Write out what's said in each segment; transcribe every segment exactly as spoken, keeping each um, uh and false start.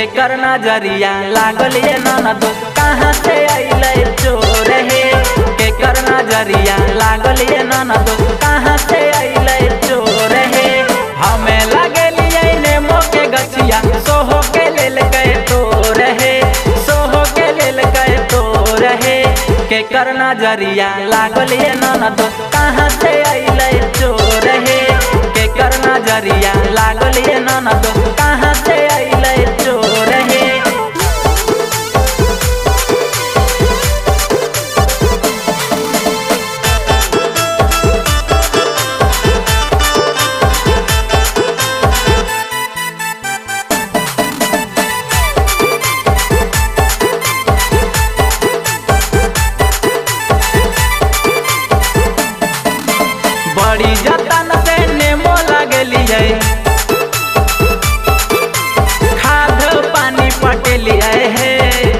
केकर नजरिया लागल ये ननद कहाँ से अइले चोर हे। केकर नजरिया लागल ये ननद कहाँ से अइले चोर हे। हमें लगलिए नेमो के गछिया सोहो के लेल गए तोर हे। सोहो के लेल गए तोर हे। केकर नजरिया लागल ये ननद कहाँ से अइले चोर हे। केकर नजरिया लागल ये ननद कहाँ से अइले चोर हे। बड़ी जतन से नेमो लगलिए खाद पानी पटेलिए हे।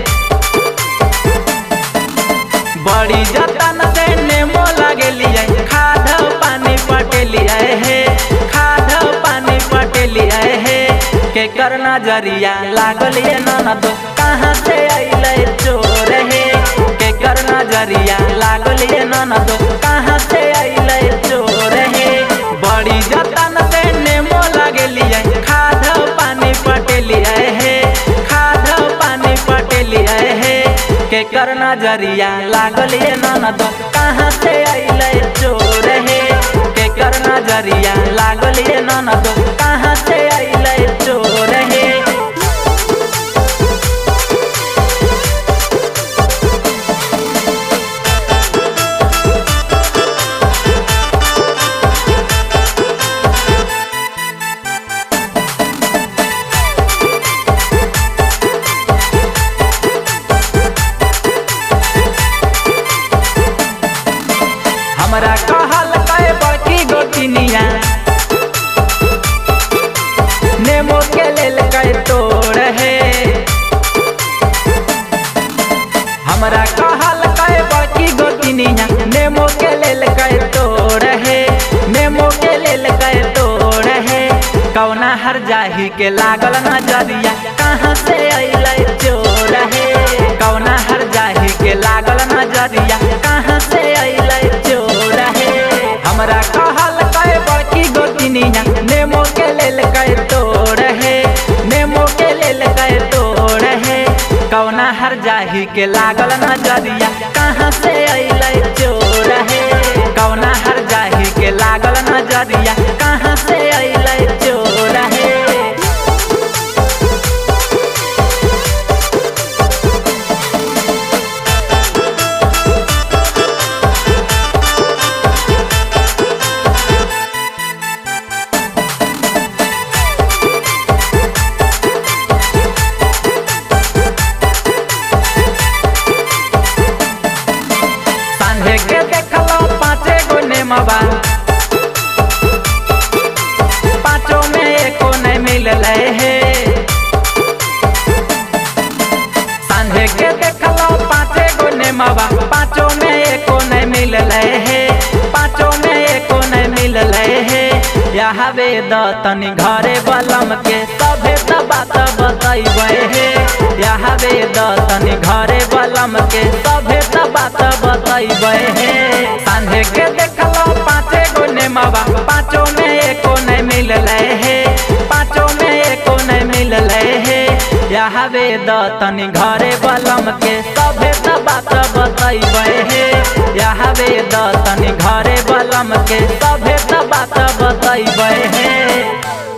बड़ी जतन से नेमो लगलिए खाद पानी पटेलिए हे। खाद पानी पटेलिए हे। केकर नजरिया लागल ये ननद कहाँ से अइले चोर हे। केकर नजरिया लागल ये ननद कहाँ से अइले चोर हे। बड़ी जतन से नेमो लगलिए खाद पानी पटेलिए हे। खाद पानी पटेलिए हे। केकर नजरिया लागल ये ननद कहाँ से अइले चोर हे। केकर नजरिया लागल ये ननद कहाँ से अइले चोर हे। हमरा कहल कहे बड़की गोतिनिया नेमो के लेल कहे तोड़ हे। हमरा कहल कहे बड़की गोतिनिया नेमो के लेल कहे तोड़ हे। नेमो के लेल कहे तोड़ हे। कौना हर जाही के लागल नजरिया कहाँ से अइले चोर हे। कौना हर जाही के लागल नजरिया कहाँ से अइले चोर हे। हमरा कहल कहे बड़की गोतिनिया नेमो के लेल कहे तोड़ हे। नेमो के लेल कहे तोड़ हे। कौना हर जाही के लागल नजरिया कहाँ से अइले चोर हे। कौना हर जाही के लागल नजरिया कहाँ से अइले चोर हे। के देखलो पाँचे गो नेमवा पाँचों में एको नहीं मिलले हे। सांझे के देखलो पाँचे गो नेमवा पाँचों में एको नहीं मिलले हे। पाँचों में एको नहीं मिलले हे। यहाँ वेद तनी घरे बलम के सभे त बात बतैबे हे। यहाँ वेद तनी घरे बलम के सभे त बात बतैबे हे। सांझे के देखलो पाँचे गो नेमवा पाँचों में एको नहीं मिलले हे। पाँचों में एको नहीं मिलले हे। यहाँ वेद तनी घरे बलम के सभे त बात बतैबे हे। यहाँ वेद तनी घरे बलम के सभे त बात बतैबे हे।